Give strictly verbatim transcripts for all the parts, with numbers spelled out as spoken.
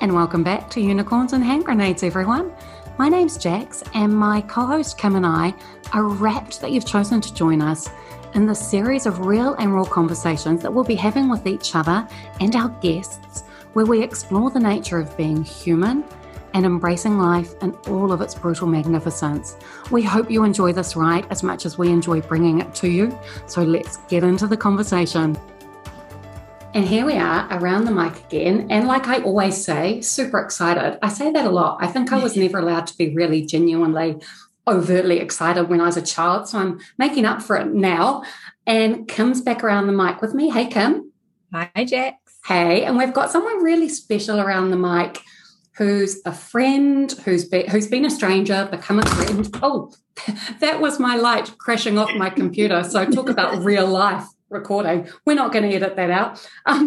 And welcome back to Unicorns and Hand Grenades, everyone. My name's Jax, and my co-host Kim and I are rapt that you've chosen to join us in this series of real and raw conversations that we'll be having with each other and our guests, where we explore the nature of being human and embracing life in all of its brutal magnificence. We hope you enjoy this ride as much as we enjoy bringing it to you. So let's get into the conversation. And here we are around the mic again. And like I always say, super excited. I say that a lot. I think I was never allowed to be really genuinely, overtly excited when I was a child. So I'm making up for it now. And Kim's back around the mic with me. Hey, Kim. Hi, Jax. Hey. And we've got someone really special around the mic who's a friend, who's been, who's been a stranger, become a friend. Oh, that was my light crashing off my computer. So talk about real life recording. We're not going to edit that out. Um,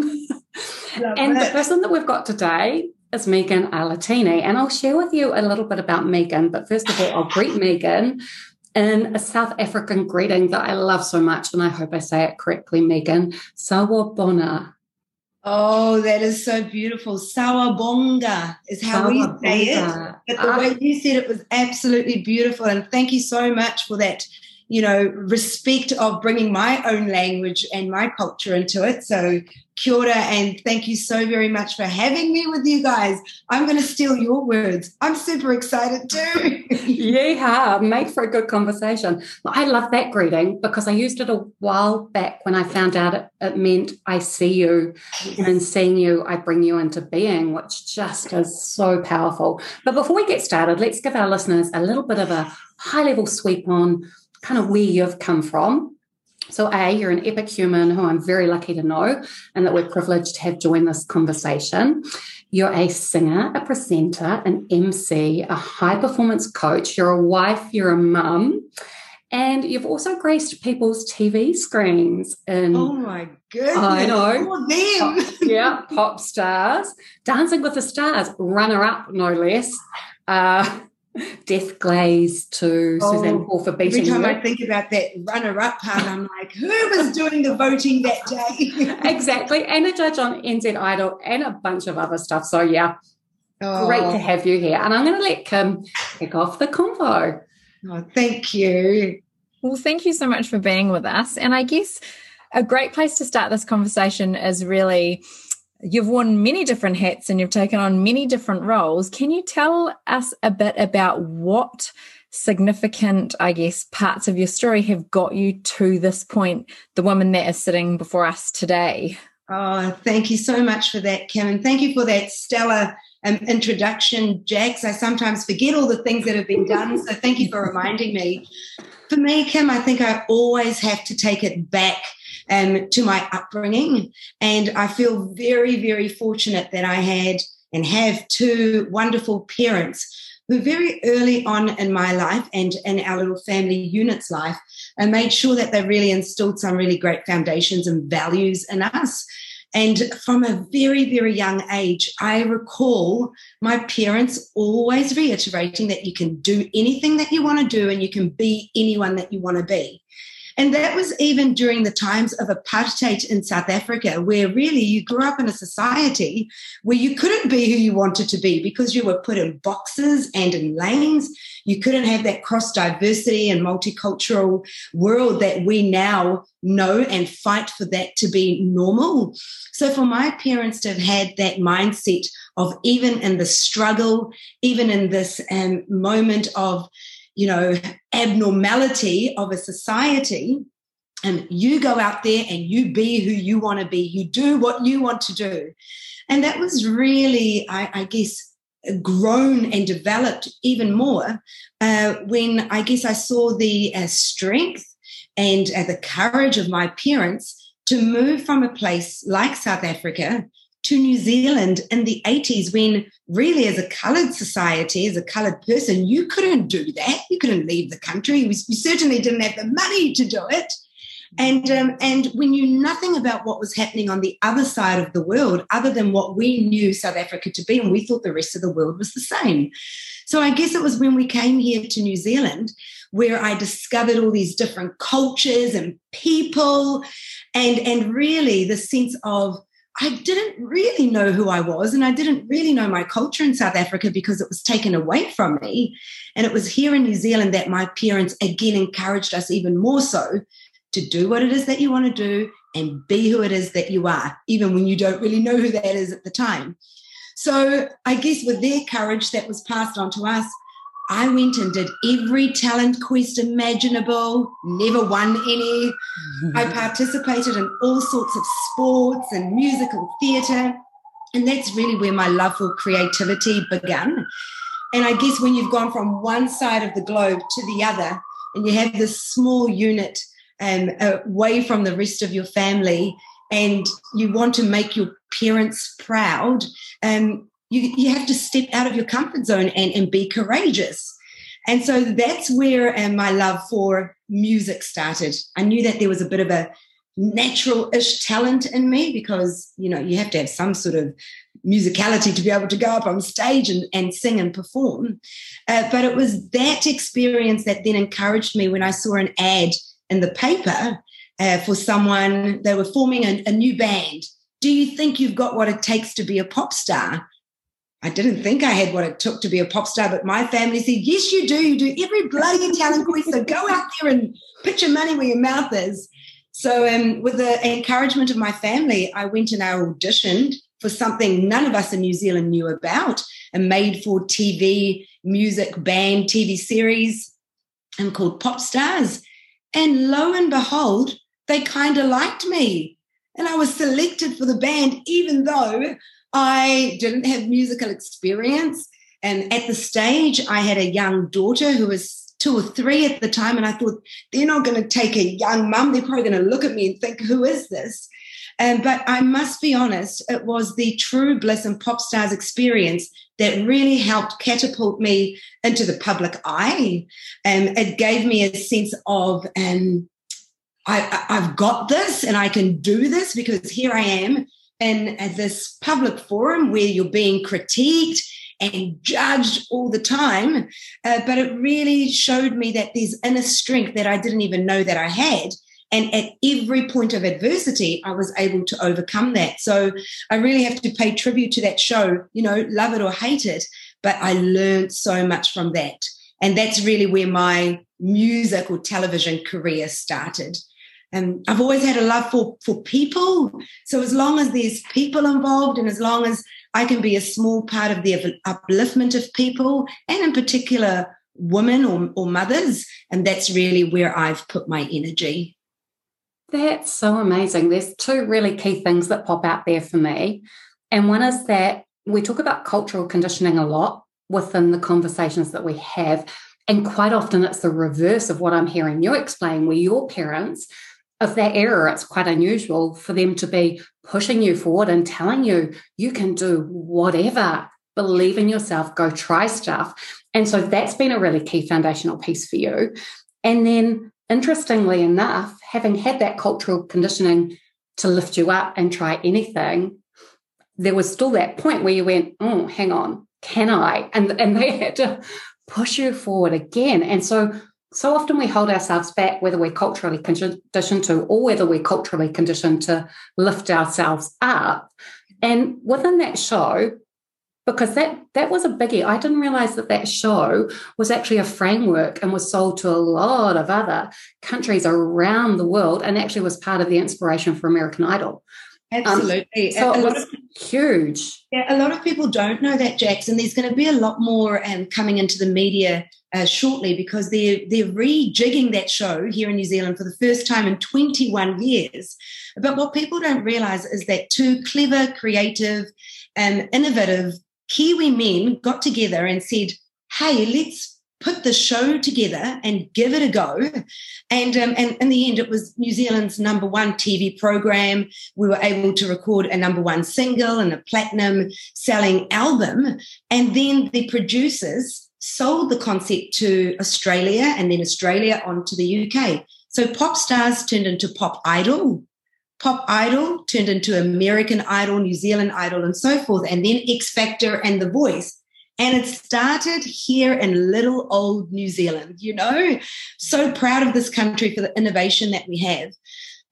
and the person that we've got today is Megan Alatini. And I'll share with you a little bit about Megan. But first of all, I'll greet Megan in a South African greeting that I love so much. And I hope I say it correctly, Megan. Sawubona. Oh, that is so beautiful. Sawubonga is how Sawubonga. We say it. But the uh, way you said it was absolutely beautiful. And thank you so much for that, you know, respect of bringing my own language and my culture into it. So kia ora, and thank you so very much for having me with you guys. I'm going to steal your words. I'm super excited too. Yeah, make for a good conversation. I love that greeting because I used it a while back when I found out it, it meant I see you, and in seeing you, I bring you into being, which just is so powerful. But before we get started, let's give our listeners a little bit of a high-level sweep on kind of where you've come from. So A, you're an epic human who I'm very lucky to know and that we're privileged to have join this conversation. You're a singer, a presenter, an M C, a high-performance coach. You're a wife, you're a mum, and you've also graced people's T V screens. In, oh, my goodness. I know. All of them. Pop, yeah, pop stars. Dancing with the Stars, runner-up, no less. Uh Death Glaze to oh, Suzanne Paul for beating every time you. I think about that runner-up part, I'm like, who was doing the voting that day? Exactly, and a judge on N Z Idol and a bunch of other stuff. So, yeah, oh. Great to have you here. And I'm going to let Kim kick off the convo. Oh, thank you. Well, thank you so much for being with us. And I guess a great place to start this conversation is really, you've worn many different hats and you've taken on many different roles. Can you tell us a bit about what significant, I guess, parts of your story have got you to this point, the woman that is sitting before us today? Oh, thank you so much for that, Kim. And thank you for that stellar um, introduction, Jax. I sometimes forget all the things that have been done, so thank you for reminding me. For me, Kim, I think I always have to take it back Um, to my upbringing. And I feel very, very fortunate that I had and have two wonderful parents who very early on in my life and in our little family unit's life and made sure that they really instilled some really great foundations and values in us. And from a very, very young age, I recall my parents always reiterating that you can do anything that you want to do and you can be anyone that you want to be. And that was even during the times of apartheid in South Africa, where really you grew up in a society where you couldn't be who you wanted to be because you were put in boxes and in lanes. You couldn't have that cross-diversity and multicultural world that we now know and fight for that to be normal. So for my parents to have had that mindset of even in the struggle, even in this um, moment of you know, abnormality of a society, and you go out there and you be who you want to be. You do what you want to do. And that was really, I, I guess, grown and developed even more uh, when I guess I saw the uh, strength and uh, the courage of my parents to move from a place like South Africa to New Zealand in the eighties, when really as a coloured society, as a coloured person, you couldn't do that. You couldn't leave the country. You certainly didn't have the money to do it. And, um, and we knew nothing about what was happening on the other side of the world other than what we knew South Africa to be, and we thought the rest of the world was the same. So I guess it was when we came here to New Zealand where I discovered all these different cultures and people and, and really the sense of I didn't really know who I was, and I didn't really know my culture in South Africa because it was taken away from me. And it was here in New Zealand that my parents again encouraged us even more so to do what it is that you want to do and be who it is that you are, even when you don't really know who that is at the time. So I guess with their courage that was passed on to us, I went and did every talent quest imaginable, never won any. I participated in all sorts of sports and musical theatre, and that's really where my love for creativity began. And I guess when you've gone from one side of the globe to the other, and you have this small unit um, away from the rest of your family, and you want to make your parents proud, um, you, you have to step out of your comfort zone and, and be courageous. And so that's where um, my love for music started. I knew that there was a bit of a natural-ish talent in me because, you know, you have to have some sort of musicality to be able to go up on stage and, and sing and perform. Uh, but it was that experience that then encouraged me when I saw an ad in the paper uh, for someone, they were forming a, a new band. Do you think you've got what it takes to be a pop star? I didn't think I had what it took to be a pop star, but my family said, yes, you do. You do every bloody talent quest, so go out there and put your money where your mouth is. So um, with the encouragement of my family, I went and I auditioned for something none of us in New Zealand knew about, a made-for-T V music band T V series um, called Pop Stars. And lo and behold, they kind of liked me. And I was selected for the band, even though I didn't have musical experience. And at the stage, I had a young daughter who was two or three at the time. And I thought, they're not going to take a young mum. They're probably going to look at me and think, who is this? Um, but I must be honest, it was the True Bliss and Pop Stars experience that really helped catapult me into the public eye. Um, it gave me a sense of, um, I, I've got this and I can do this because here I am in this public forum where you're being critiqued and judged all the time. Uh, but it really showed me that there's inner strength that I didn't even know that I had. And at every point of adversity, I was able to overcome that. So I really have to pay tribute to that show, you know, love it or hate it. But I learned so much from that. And that's really where my music or television career started. And I've always had a love for, for people. So as long as there's people involved and as long as I can be a small part of the upliftment of people, and in particular women or, or mothers, and that's really where I've put my energy. That's so amazing. There's two really key things that pop out there for me. And one is that we talk about cultural conditioning a lot within the conversations that we have. And quite often it's the reverse of what I'm hearing you explain, where your parents, of that era, it's quite unusual for them to be pushing you forward and telling you, you can do whatever, believe in yourself, go try stuff. And so that's been a really key foundational piece for you. And then, interestingly enough, having had that cultural conditioning to lift you up and try anything, there was still that point where you went, oh, hang on, can I? And, and they had to push you forward again. And so, so often we hold ourselves back, whether we're culturally conditioned to or whether we're culturally conditioned to lift ourselves up. And within that show, because that, that was a biggie, I didn't realize that that show was actually a framework and was sold to a lot of other countries around the world and actually was part of the inspiration for American Idol. Absolutely. Um, so a it lot was of, huge. Yeah, a lot of people don't know that, Jax, and there's going to be a lot more um, coming into the media uh, shortly because they're, they're rejigging that show here in New Zealand for the first time in twenty-one years. But what people don't realise is that two clever, creative and innovative Kiwi men got together and said, hey, let's put the show together and give it a go. And, um, and in the end, it was New Zealand's number one T V program. We were able to record a number one single and a platinum selling album. And then the producers sold the concept to Australia and then Australia on to the U K. So Pop Stars turned into Pop Idol. Pop Idol turned into American Idol, New Zealand Idol, and so forth, and then X Factor and The Voice. And it started here in little old New Zealand, you know. So proud of this country for the innovation that we have.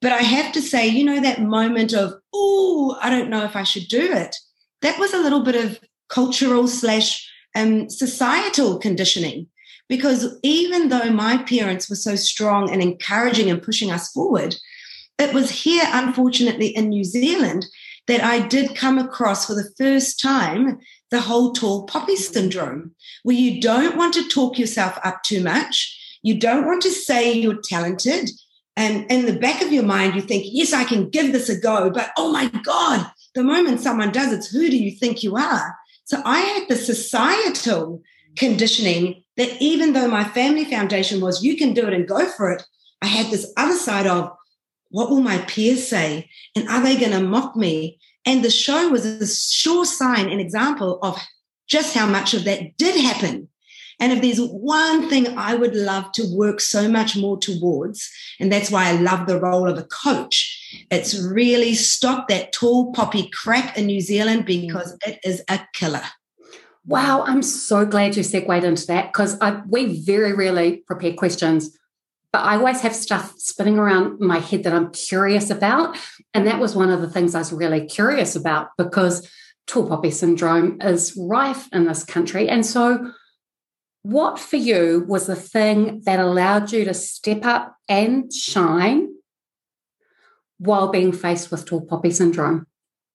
But I have to say, you know, that moment of, oh, I don't know if I should do it, that was a little bit of cultural slash um, societal conditioning. Because even though my parents were so strong and encouraging and pushing us forward, it was here, unfortunately, in New Zealand that I did come across for the first time the whole tall poppy syndrome, where you don't want to talk yourself up too much. You don't want to say you're talented. And in the back of your mind, you think, yes, I can give this a go. But, oh, my God, the moment someone does, it's who do you think you are? So I had the societal conditioning that even though my family foundation was you can do it and go for it, I had this other side of what will my peers say? And are they going to mock me? And the show was a sure sign and example of just how much of that did happen. And if there's one thing I would love to work so much more towards, and that's why I love the role of a coach, it's really stop that tall poppy crap in New Zealand because it is a killer. Wow, I'm so glad you segued into that because we very rarely prepare questions, but I always have stuff spinning around my head that I'm curious about. And that was one of the things I was really curious about because tall poppy syndrome is rife in this country. And so what for you was the thing that allowed you to step up and shine while being faced with tall poppy syndrome?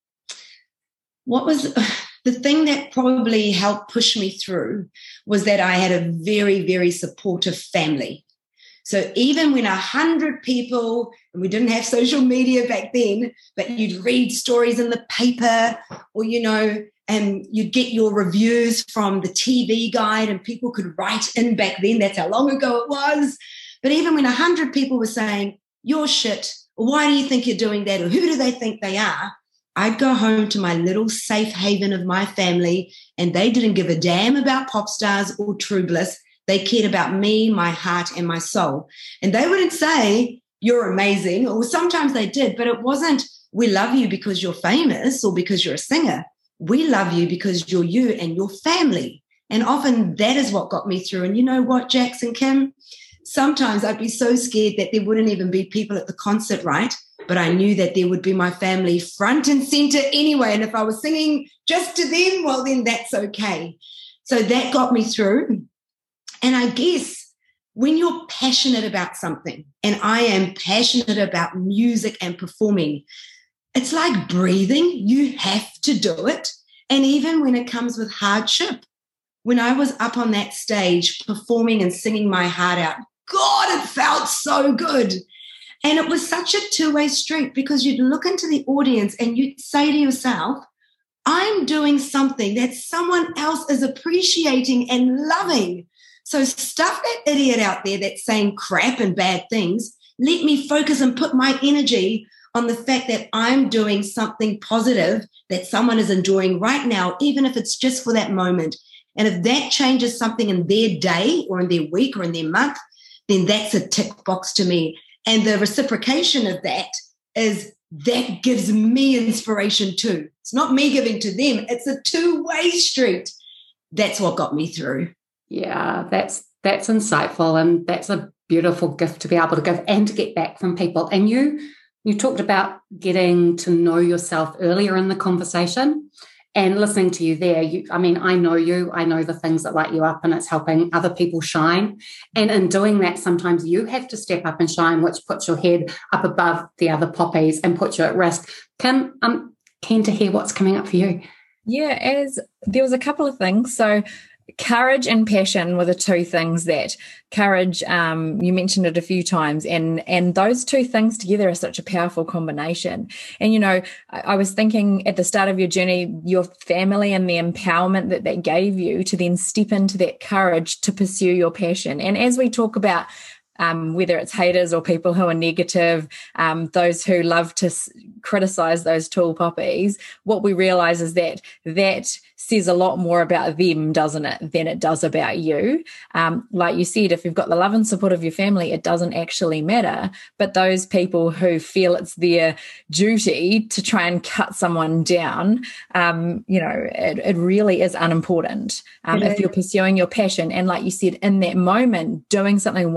What was the thing that probably helped push me through was that I had a very, very supportive family. So even when a hundred people, and we didn't have social media back then, but you'd read stories in the paper or, you know, and you'd get your reviews from the T V guide and people could write in back then. That's how long ago it was. But even when a hundred people were saying, you're shit, or why do you think you're doing that, or who do they think they are? I'd go home to my little safe haven of my family, and they didn't give a damn about pop stars or True Bliss. They cared about me, my heart, and my soul. And they wouldn't say, you're amazing, or sometimes they did, but it wasn't, we love you because you're famous or because you're a singer. We love you because you're you and your family. And often that is what got me through. And you know what, Jax and Kim? Sometimes I'd be so scared that there wouldn't even be people at the concert, right? But I knew that there would be my family front and center anyway. And if I was singing just to them, well, then that's okay. So that got me through. And I guess when you're passionate about something, and I am passionate about music and performing, it's like breathing. You have to do it. And even when it comes with hardship, when I was up on that stage performing and singing my heart out, God, it felt so good. And it was such a two-way street because you'd look into the audience and you'd say to yourself, I'm doing something that someone else is appreciating and loving. So stuff that idiot out there that's saying crap and bad things. Let me focus and put my energy on the fact that I'm doing something positive that someone is enjoying right now, even if it's just for that moment. And if that changes something in their day or in their week or in their month, then that's a tick box to me. And the reciprocation of that is that gives me inspiration too. It's not me giving to them. It's a two-way street. That's what got me through. Yeah, that's that's insightful, and that's a beautiful gift to be able to give and to get back from people. And you you talked about getting to know yourself earlier in the conversation, and listening to you there. You, I mean, I know you. I know the things that light you up, and it's helping other people shine. And in doing that, sometimes you have to step up and shine, which puts your head up above the other poppies and puts you at risk. Kim, I'm keen to hear what's coming up for you. Yeah, as there was a couple of things. So courage and passion were the two things that courage, um, you mentioned it a few times, and and those two things together are such a powerful combination. And, you know, I, I was thinking at the start of your journey, your family and the empowerment that that gave you to then step into that courage to pursue your passion. And as we talk about Um, whether it's haters or people who are negative, um, those who love to s- criticize those tall poppies, what we realize is that that says a lot more about them, doesn't it, than it does about you. Um, like you said, if you've got the love and support of your family, it doesn't actually matter. But those people who feel it's their duty to try and cut someone down, um, you know, it, it really is unimportant um, if you're pursuing your passion. And like you said, in that moment, doing something wonderful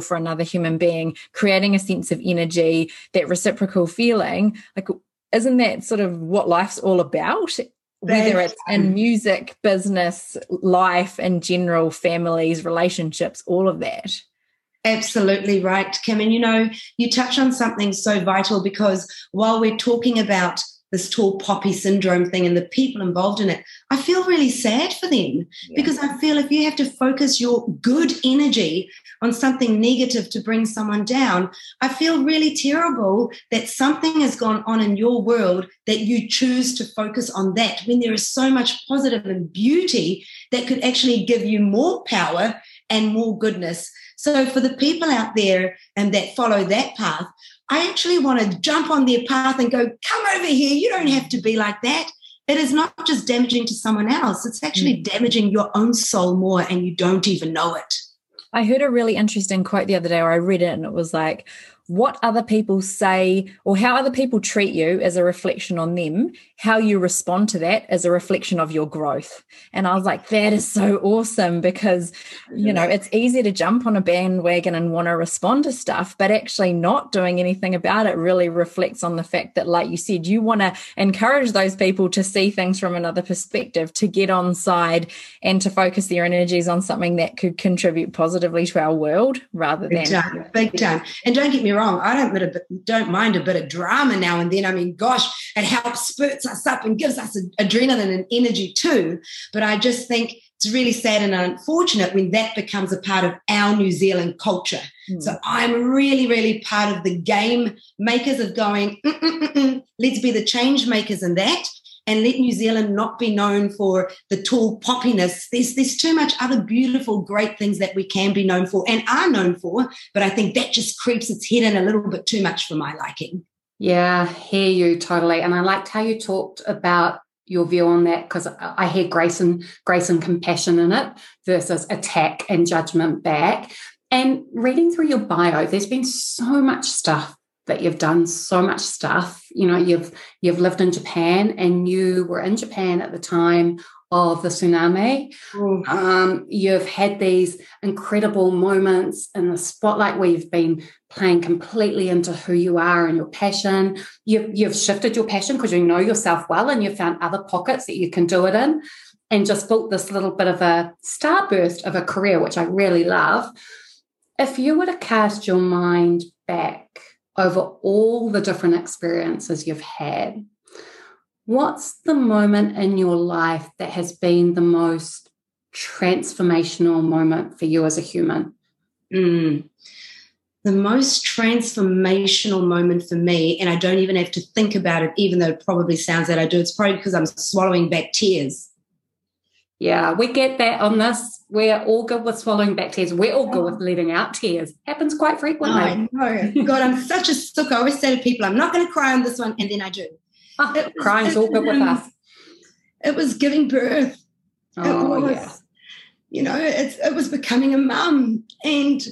for another human being, creating a sense of energy, that reciprocal feeling. Like, isn't that sort of what life's all about? Whether it's in music, business, life in general, families, relationships, all of that. Absolutely right, Kim. And, you know, you touch on something so vital, because while we're talking about this tall poppy syndrome thing and the people involved in it, I feel really sad for them, yeah. because I feel if you have to focus your good energy on something negative to bring someone down, I feel really terrible that something has gone on in your world that you choose to focus on that, when there is so much positive and beauty that could actually give you more power and more goodness. So for the people out there and that follow that path, I actually want to jump on their path and go, come over here. You don't have to be like that. It is not just damaging to someone else. It's actually mm. damaging your own soul more, and you don't even know it. I heard a really interesting quote the other day, or I read it, and it was like, what other people say or how other people treat you is a reflection on them. How you respond to that is a reflection of your growth. And I was like, that is so awesome, because, you know, it's easy to jump on a bandwagon and want to respond to stuff, but actually not doing anything about it really reflects on the fact that, like you said, you want to encourage those people to see things from another perspective, to get on side and to focus their energies on something that could contribute positively to our world rather than. Big time, big time. And don't get me wrong, I don't, don't mind a bit of drama now and then. I mean, gosh, it helps spurts us up and gives us adrenaline and energy too. But I just think it's really sad and unfortunate when that becomes a part of our New Zealand culture. Mm. So I'm really, really part of the game makers of going, mm, mm, mm, mm, let's be the change makers in that, and let New Zealand not be known for the tall poppiness. There's, there's too much other beautiful, great things that we can be known for and are known for, but I think that just creeps its head in a little bit too much for my liking. Yeah, hear you totally. And I liked how you talked about your view on that, because I hear grace and grace and compassion in it versus attack and judgment back. And reading through your bio, there's been so much stuff that you've done, so much stuff. You know, you've you've lived in Japan, and you were in Japan at the time of the tsunami. Mm. Um, you've had these incredible moments in the spotlight where you've been playing completely into who you are and your passion. You've, you've shifted your passion because you know yourself well, and you've found other pockets that you can do it in, and just built this little bit of a starburst of a career, which I really love. If you were to cast your mind back over all the different experiences you've had, what's the moment in your life that has been the most transformational moment for you as a human? Mm. The most transformational moment for me, and I don't even have to think about it, even though it probably sounds that I do, it's probably because I'm swallowing back tears. Yeah, we get that on this. We're all good with swallowing back tears. We're all good with letting out tears. Happens quite frequently. Oh, I know. God, I'm such a sook. I always say to people, I'm not going to cry on this one, and then I do. Oh, was, crying's all good with us. It was giving birth. Oh, it was, yeah. You know, it's, it was becoming a mum. And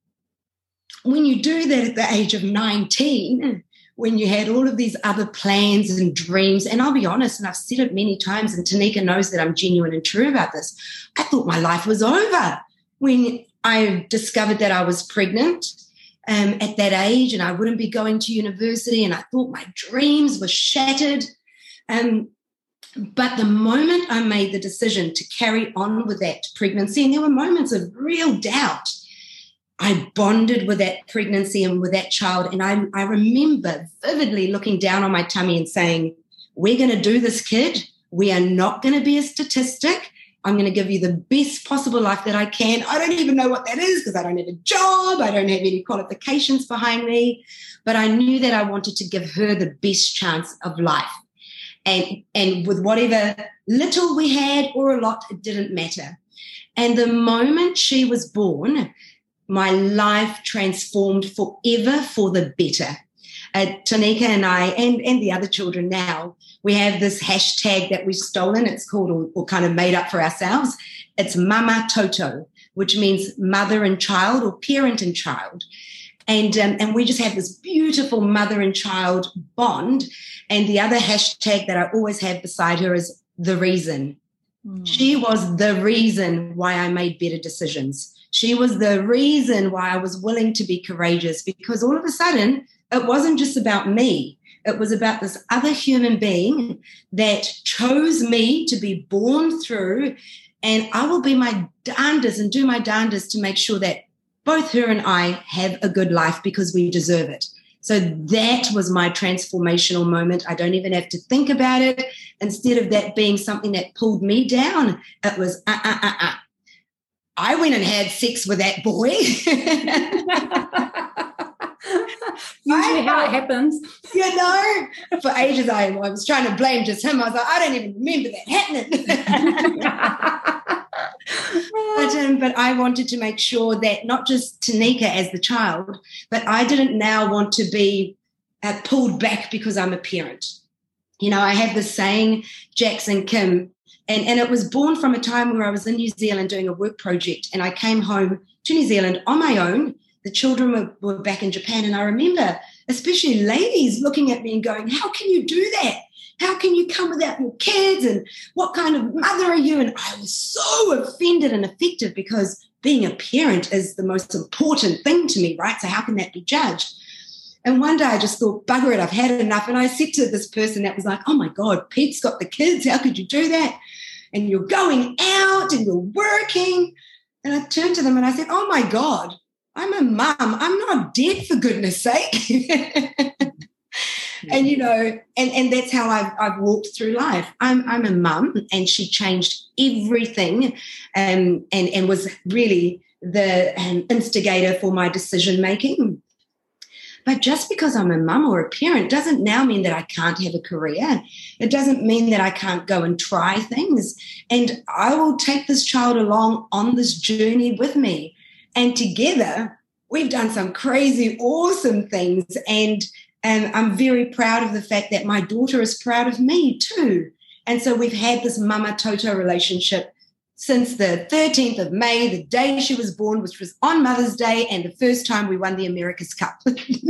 when you do that at the age of nineteen, when you had all of these other plans and dreams, and I'll be honest, and I've said it many times, and Tanika knows that I'm genuine and true about this, I thought my life was over when I discovered that I was pregnant um, at that age, and I wouldn't be going to university, and I thought my dreams were shattered. Um, but the moment I made the decision to carry on with that pregnancy, and there were moments of real doubt, I bonded with that pregnancy and with that child. And I, I remember vividly looking down on my tummy and saying, we're going to do this, kid. We are not going to be a statistic. I'm going to give you the best possible life that I can. I don't even know what that is because I don't have a job. I don't have any qualifications behind me. But I knew that I wanted to give her the best chance of life. And, and with whatever little we had or a lot, it didn't matter. And the moment she was born, my life transformed forever for the better. Uh, Tanika and I, and, and the other children now, we have this hashtag that we've stolen. It's called, or, or kind of made up for ourselves. It's Mama Toto, which means mother and child or parent and child. And, um, and we just have this beautiful mother and child bond. And the other hashtag that I always have beside her is the reason. Mm. She was the reason why I made better decisions. She was the reason why I was willing to be courageous, because all of a sudden it wasn't just about me. It was about this other human being that chose me to be born through, and I will be my darndest and do my darndest to make sure that both her and I have a good life, because we deserve it. So that was my transformational moment. I don't even have to think about it. Instead of that being something that pulled me down, it was, uh, uh, uh, uh. I went and had sex with that boy. Usually how it happens. You know, for ages I, I was trying to blame just him. I was like, I don't even remember that happening. but, um, but I wanted to make sure that not just Tanika as the child, but I didn't now want to be uh, pulled back because I'm a parent. You know, I have this saying, Jackson Kim, and, and it was born from a time where I was in New Zealand doing a work project, and I came home to New Zealand on my own. The children were, were back in Japan, and I remember especially ladies looking at me and going, how can you do that? How can you come without your kids? And what kind of mother are you? And I was so offended and affected, because being a parent is the most important thing to me, right? So how can that be judged? And one day I just thought, bugger it, I've had enough. And I said to this person that was like, oh, my God, Pete's got the kids. How could you do that? And you're going out and you're working. And I turned to them and I said, oh, my God, I'm a mum. I'm not dead, for goodness sake. And, you know, and, and that's how I've, I've walked through life. I'm I'm a mum, and she changed everything, um, and, and was really the um, instigator for my decision-making. But just because I'm a mum or a parent doesn't now mean that I can't have a career. It doesn't mean that I can't go and try things. And I will take this child along on this journey with me. And together, we've done some crazy, awesome things. And And I'm very proud of the fact that my daughter is proud of me too. And so we've had this Mama Toto relationship since the thirteenth of May, the day she was born, which was on Mother's Day, and the first time we won the America's Cup.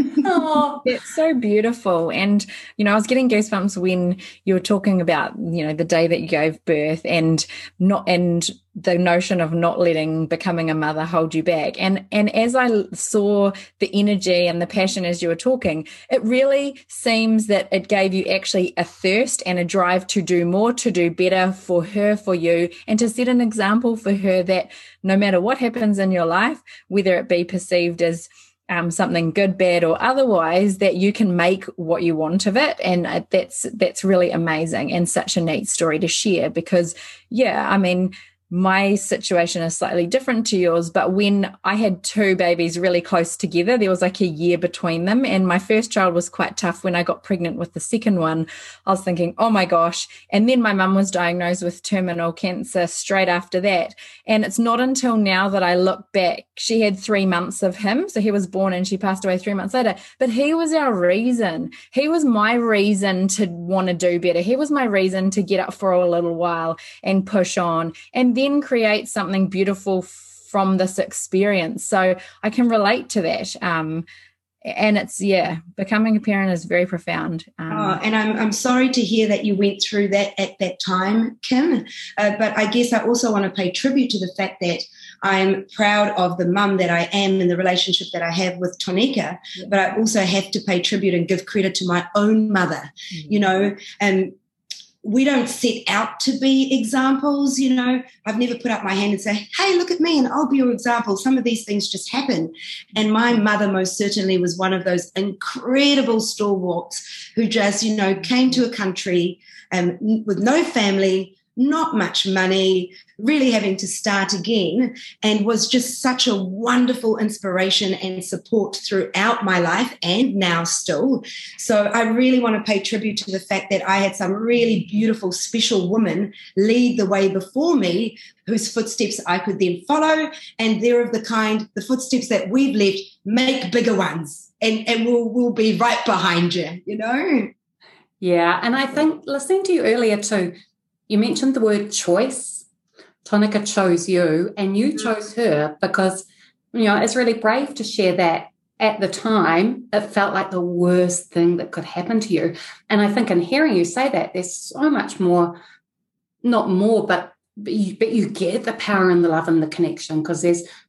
Oh, it's so beautiful. And, you know, I was getting goosebumps when you were talking about, you know, the day that you gave birth, and not, and the notion of not letting becoming a mother hold you back. And, and as I saw the energy and the passion as you were talking, it really seems that it gave you actually a thirst and a drive to do more, to do better for her, for you, and to set an example for her that no matter what happens in your life, whether it be perceived as Um, something good, bad, or otherwise, that you can make what you want of it. And uh, that's that's really amazing and such a neat story to share, because, yeah, I mean, my situation is slightly different to yours, but when I had two babies really close together, there was like a year between them, and my first child was quite tough. When I got pregnant with the second one, I was thinking, oh my gosh. And then my mum was diagnosed with terminal cancer straight after that. And it's not until now that I look back, she had three months of him. So he was born and she passed away three months later. But he was our reason. He was my reason to want to do better. He was my reason to get up for a little while and push on, and then create something beautiful from this experience. So I can relate to that. Um, and it's, yeah, becoming a parent is very profound. Um, oh, and I'm I'm sorry to hear that you went through that at that time, Kim. Uh, but I guess I also want to pay tribute to the fact that I'm proud of the mum that I am and the relationship that I have with Tanika, yeah. But I also have to pay tribute and give credit to my own mother, mm-hmm. you know, and we don't set out to be examples, you know. I've never put up my hand and say, hey, look at me and I'll be your example. Some of these things just happen. And my mother most certainly was one of those incredible stalwarts who just, you know, came to a country um, with no family, not much money, really having to start again, and was just such a wonderful inspiration and support throughout my life and now still. So I really want to pay tribute to the fact that I had some really beautiful, special women lead the way before me, whose footsteps I could then follow, and they're of the kind, the footsteps that we've left, make bigger ones, and, and we'll, we'll be right behind you, you know? Yeah, and I think listening to you earlier too, you mentioned the word choice. Tanika chose you and you chose her because, you know, it's really brave to share that. At the time, it felt like the worst thing that could happen to you. And I think in hearing you say that, there's so much more, not more, but, but, you, but you get the power and the love and the connection, because there's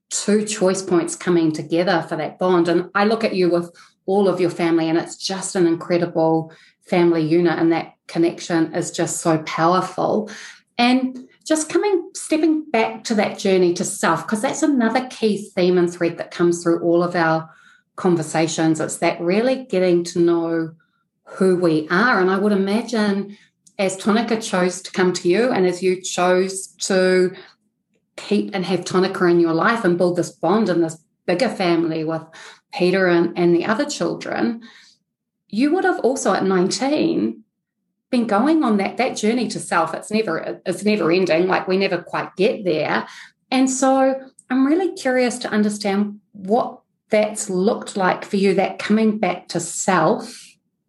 two choice points coming together for that bond. And I look at you with all of your family, and it's just an incredible family unit, and that connection is just so powerful. And just coming, stepping back to that journey to self, because that's another key theme and thread that comes through all of our conversations. It's that really getting to know who we are. And I would imagine as Tonika chose to come to you, and as you chose to keep and have Tonika in your life and build this bond and this bigger family with Peter and, and the other children, you would have also at nineteen been going on that that journey to self. It's never it's never ending. Like, we never quite get there. And so I'm really curious to understand what that's looked like for you, that coming back to self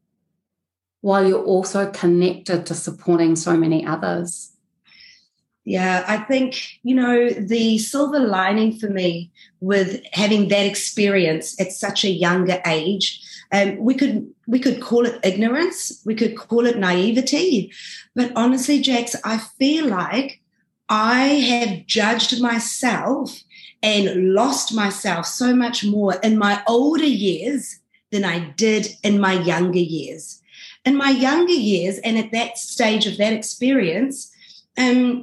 while you're also connected to supporting so many others. Yeah, I think, you know, the silver lining for me with having that experience at such a younger age, um, we could we could call it ignorance, we could call it naivety, but honestly, Jax, I feel like I have judged myself and lost myself so much more in my older years than I did in my younger years. In my younger years, and at that stage of that experience, um,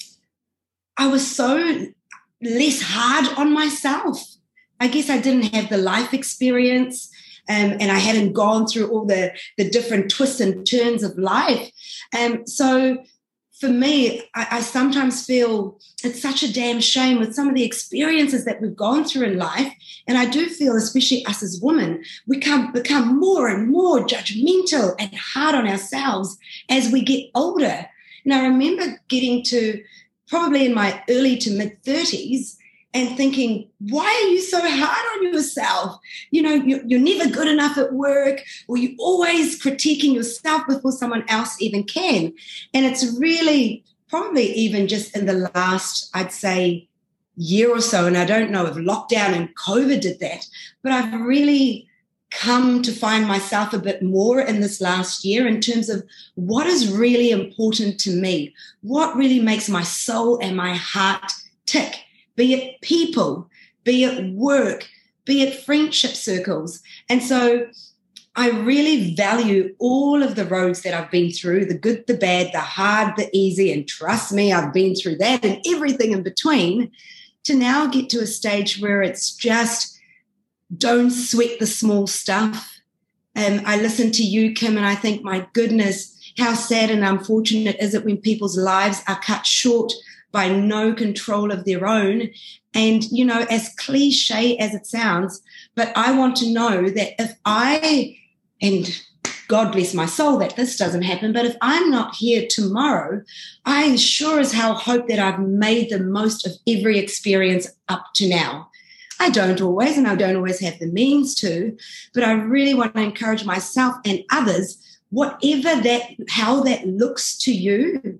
I was so less hard on myself. I guess I didn't have the life experience, um, and I hadn't gone through all the, the different twists and turns of life. Um, so for me, I, I sometimes feel it's such a damn shame with some of the experiences that we've gone through in life. And I do feel, especially us as women, we can become more and more judgmental and hard on ourselves as we get older. And I remember getting to probably in my early to mid thirties and thinking, why are you so hard on yourself? You know, you're, you're never good enough at work, or you're always critiquing yourself before someone else even can. And it's really probably even just in the last, I'd say, year or so, and I don't know if lockdown and COVID did that, but I've really come to find myself a bit more in this last year in terms of what is really important to me, what really makes my soul and my heart tick, be it people, be it work, be it friendship circles. And so I really value all of the roads that I've been through, the good, the bad, the hard, the easy, and trust me, I've been through that and everything in between, to now get to a stage where it's just don't sweat the small stuff. Um, I listen to you, Kim, and I think, my goodness, how sad and unfortunate is it when people's lives are cut short by no control of their own. And, you know, as cliche as it sounds, but I want to know that if I, and God bless my soul that this doesn't happen, but if I'm not here tomorrow, I sure as hell hope that I've made the most of every experience up to now. I don't always, and I don't always have the means to, but I really want to encourage myself and others, whatever that, how that looks to you,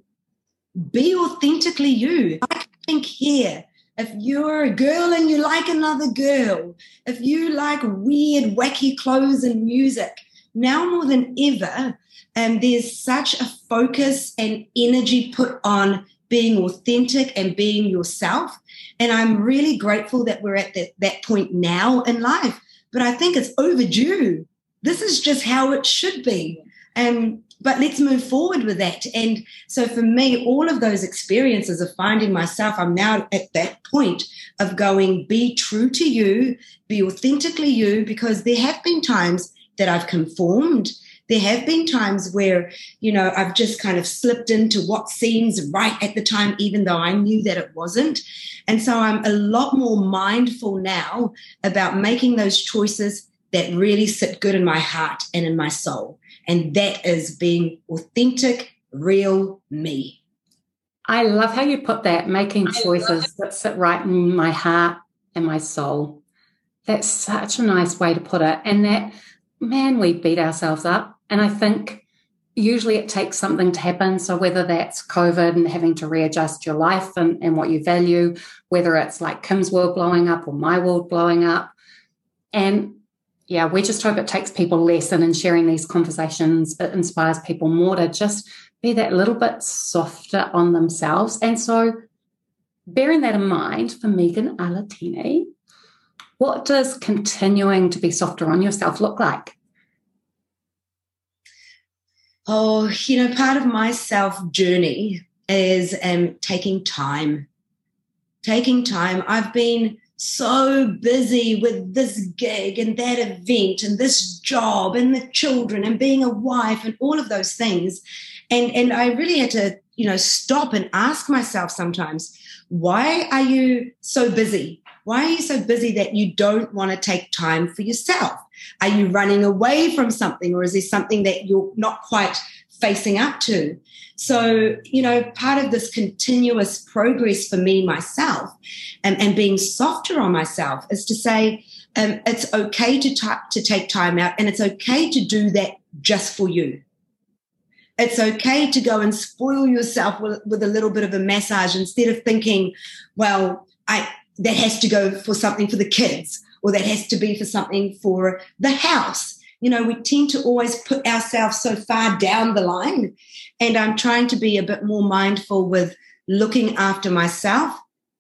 be authentically you. I think here, if you're a girl and you like another girl, if you like weird, wacky clothes and music, now more than ever, um, there's such a focus and energy put on being authentic and being yourself. And I'm really grateful that we're at that, that point now in life. But I think it's overdue. This is just how it should be. Um, but let's move forward with that. And so for me, all of those experiences of finding myself, I'm now at that point of going, be true to you, be authentically you, because there have been times that I've conformed. There have been times where, you know, I've just kind of slipped into what seems right at the time, even though I knew that it wasn't. And so I'm a lot more mindful now about making those choices that really sit good in my heart and in my soul. And that is being authentic, real me. I love how you put that, making choices that sit right in my heart and my soul. That's such a nice way to put it. And that, man, we beat ourselves up. And I think usually it takes something to happen. So whether that's COVID and having to readjust your life and, and what you value, whether it's like Kim's world blowing up or my world blowing up. And yeah, we just hope it takes people less, and in sharing these conversations, it inspires people more to just be that little bit softer on themselves. And so bearing that in mind, for Megan Alatini, what does continuing to be softer on yourself look like? Oh, you know, part of my self journey is um, taking time. Taking time. I've been so busy with this gig and that event and this job and the children and being a wife and all of those things. And, and I really had to, you know, stop and ask myself sometimes, why are you so busy? Why are you so busy that you don't want to take time for yourself? Are you running away from something, or is there something that you're not quite facing up to? So, you know, part of this continuous progress for me, myself, and, and being softer on myself is to say, um, it's okay to, t- to take time out, and it's okay to do that just for you. It's okay to go and spoil yourself with, with a little bit of a massage instead of thinking, well, I that has to go for something for the kids, or that has to be for something for the house. You know, we tend to always put ourselves so far down the line, and I'm trying to be a bit more mindful with looking after myself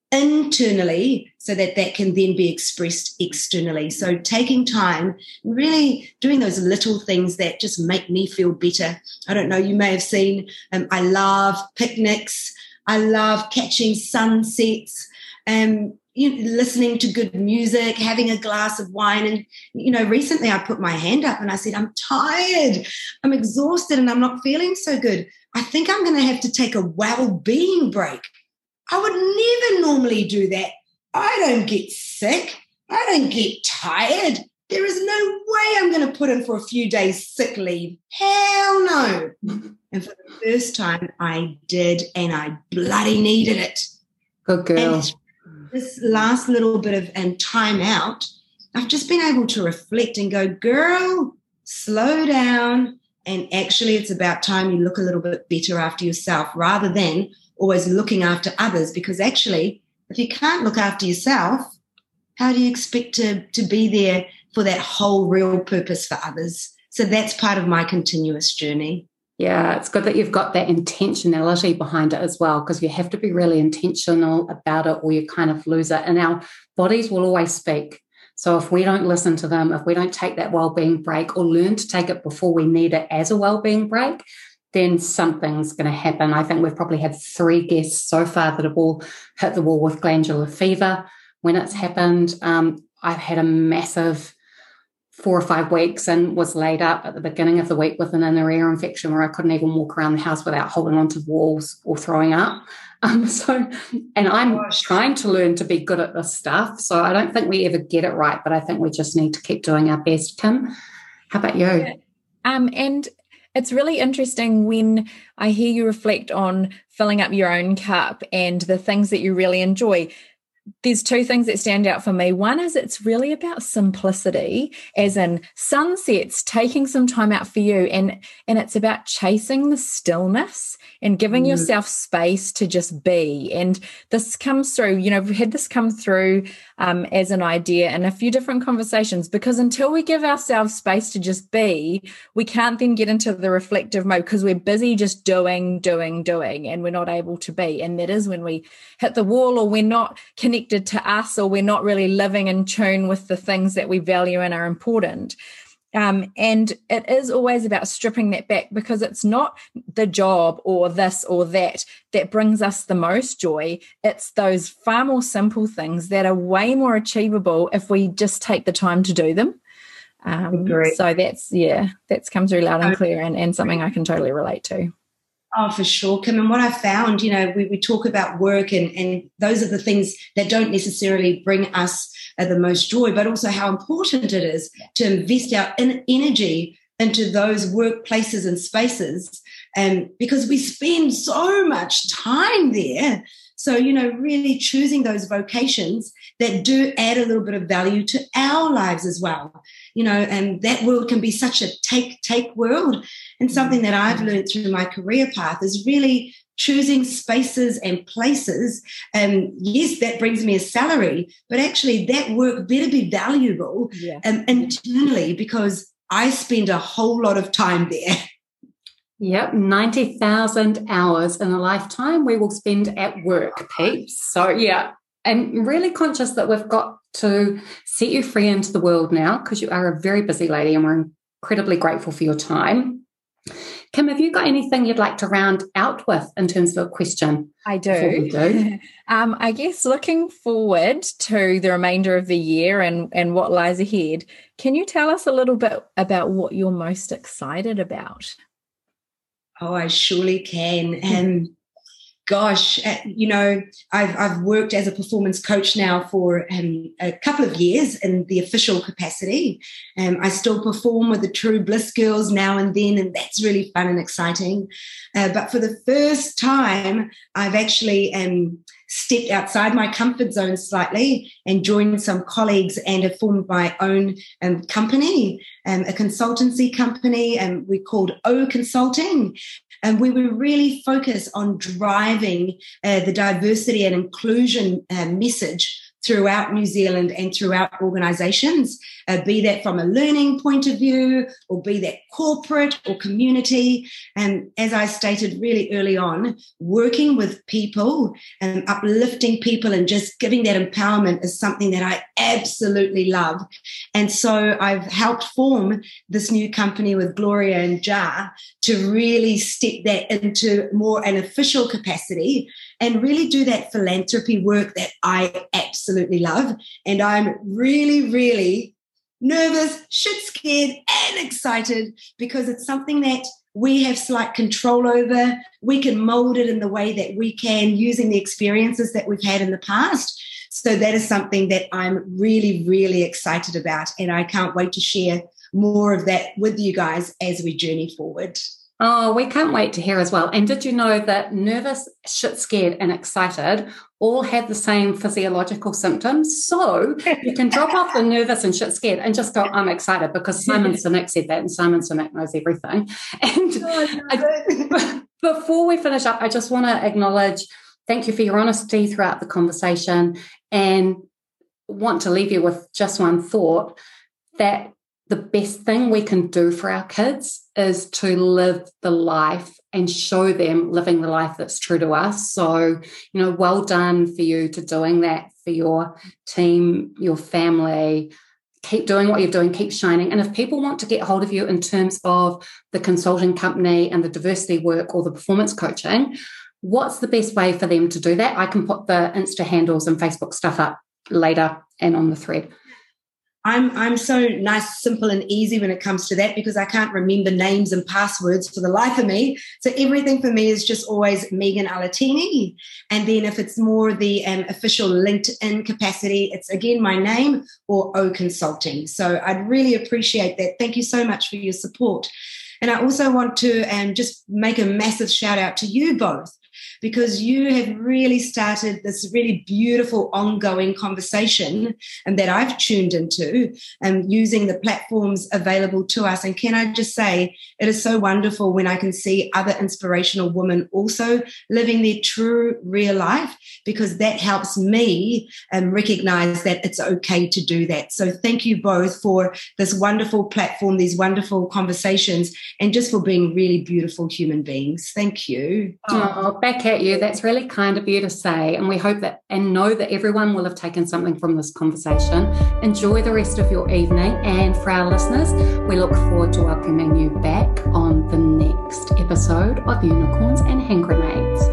internally so that that can then be expressed externally. So taking time, really doing those little things that just make me feel better. I don't know, you may have seen, um, I love picnics. I love catching sunsets, um, you know, listening to good music, having a glass of wine. And, you know, recently I put my hand up and I said, I'm tired, I'm exhausted, and I'm not feeling so good. I think I'm going to have to take a well-being break. I would never normally do that. I don't get sick. I don't get tired. There is no way I'm going to put in for a few days sick leave. Hell no. And for the first time I did, and I bloody needed it. Good girl. And this last little bit of um, time out, I've just been able to reflect and go, girl, slow down. And actually it's about time you look a little bit better after yourself, rather than always looking after others. Because actually, if you can't look after yourself, how do you expect to, to be there for that whole real purpose for others? So that's part of my continuous journey. Yeah, it's good that you've got that intentionality behind it as well, because you have to be really intentional about it, or you kind of lose it. And our bodies will always speak. So if we don't listen to them, if we don't take that well-being break, or learn to take it before we need it as a well-being break, then something's going to happen. I think we've probably had three guests so far that have all hit the wall with glandular fever when it's happened. Um, I've had a massive four or five weeks and was laid up at the beginning of the week with an inner ear infection where I couldn't even walk around the house without holding onto walls or throwing up. Um, so, and I'm Gosh. trying to learn to be good at this stuff. So I don't think we ever get it right, but I think we just need to keep doing our best. Kim, how about you? Yeah. Um, and it's really interesting when I hear you reflect on filling up your own cup and the things that you really enjoy. There's two things that stand out for me. One is it's really about simplicity, as in sunsets, taking some time out for you, and, and it's about chasing the stillness and giving mm. yourself space to just be. And this comes through, you know, we've had this come through um, as an idea in a few different conversations, because until we give ourselves space to just be, we can't then get into the reflective mode, because we're busy just doing, doing, doing, and we're not able to be. And that is when we hit the wall, or we're not connected to us, or we're not really living in tune with the things that we value and are important. Um, and it is always about stripping that back, because it's not the job or this or that that brings us the most joy. It's those far more simple things that are way more achievable if we just take the time to do them. Um, so that's, yeah, that's come through loud and clear, and, and something I can totally relate to. Oh, for sure, Kim. And what I found, you know, we, we talk about work, and, and those are the things that don't necessarily bring us uh, the most joy, but also how important it is to invest our in- energy into those workplaces and spaces, um, because we spend so much time there. So, you know, really choosing those vocations that do add a little bit of value to our lives as well. You know, and that world can be such a take, take world. And something that I've learned through my career path is really choosing spaces and places. And yes, that brings me a salary, but actually that work better be valuable yeah. um, internally, because I spend a whole lot of time there. Yep, ninety thousand hours in a lifetime we will spend at work, peeps. So, yeah, and really conscious that we've got to set you free into the world now because you are a very busy lady and we're incredibly grateful for your time. Kim, have you got anything you'd like to round out with in terms of a question? I do. do? um, I guess looking forward to the remainder of the year and, and what lies ahead, can you tell us a little bit about what you're most excited about? Oh, I surely can. And um, gosh, uh, you know, I've I've worked as a performance coach now for um, a couple of years in the official capacity. Um, I still perform with the True Bliss Girls now and then, and that's really fun and exciting. Uh, but for the first time, I've actually um, stepped outside my comfort zone slightly and joined some colleagues and have formed my own um, company, um, a consultancy company, and um, we called O Consulting. And we were really focused on driving uh, the diversity and inclusion uh, message throughout New Zealand and throughout organisations, uh, be that from a learning point of view or be that corporate or community. And as I stated really early on, working with people and uplifting people and just giving that empowerment is something that I absolutely love. And so I've helped form this new company with Gloria and Jar to really step that into more an official capacity and really do that philanthropy work that I absolutely love. And I'm really, really nervous, shit scared, and excited because it's something that we have slight control over. We can mold it in the way that we can using the experiences that we've had in the past. So that is something that I'm really, really excited about. And I can't wait to share more of that with you guys as we journey forward. Oh, we can't wait to hear as well. And did you know that nervous, shit scared and excited all have the same physiological symptoms? So you can drop off the nervous and shit scared and just go, I'm excited, because Simon Sinek said that, and Simon Sinek knows everything. And oh, I, before we finish up, I just want to acknowledge, thank you for your honesty throughout the conversation, and want to leave you with just one thought, that the best thing we can do for our kids is to live the life and show them living the life that's true to us. So, you know, well done for you to doing that for your team, your family. Keep doing what you're doing, keep shining. And if people want to get hold of you in terms of the consulting company and the diversity work or the performance coaching, what's the best way for them to do that? I can put the Insta handles and Facebook stuff up later and on the thread. I'm I'm so nice, simple and easy when it comes to that because I can't remember names and passwords for the life of me. So everything for me is just always Megan Alatini. And then if it's more the um, official LinkedIn capacity, it's again my name or O Consulting. So I'd really appreciate that. Thank you so much for your support. And I also want to um, just make a massive shout out to you both, because you have really started this really beautiful ongoing conversation and that I've tuned into and using the platforms available to us. And can I just say, it is so wonderful when I can see other inspirational women also living their true real life, because that helps me um, recognize that it's okay to do that. So thank you both for this wonderful platform, these wonderful conversations, and just for being really beautiful human beings. Thank you. Oh, back at you. That's really kind of you to say. And we hope that and know that everyone will have taken something from this conversation. Enjoy the rest of your evening. And for our listeners, we look forward to welcoming you back on the next episode of Unicorns and Hand Grenades.